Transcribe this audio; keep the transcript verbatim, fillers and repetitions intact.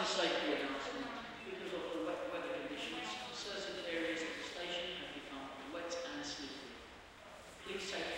safety announcement. Because of the wet weather conditions, certain areas of the station have become wet and slippery. Please take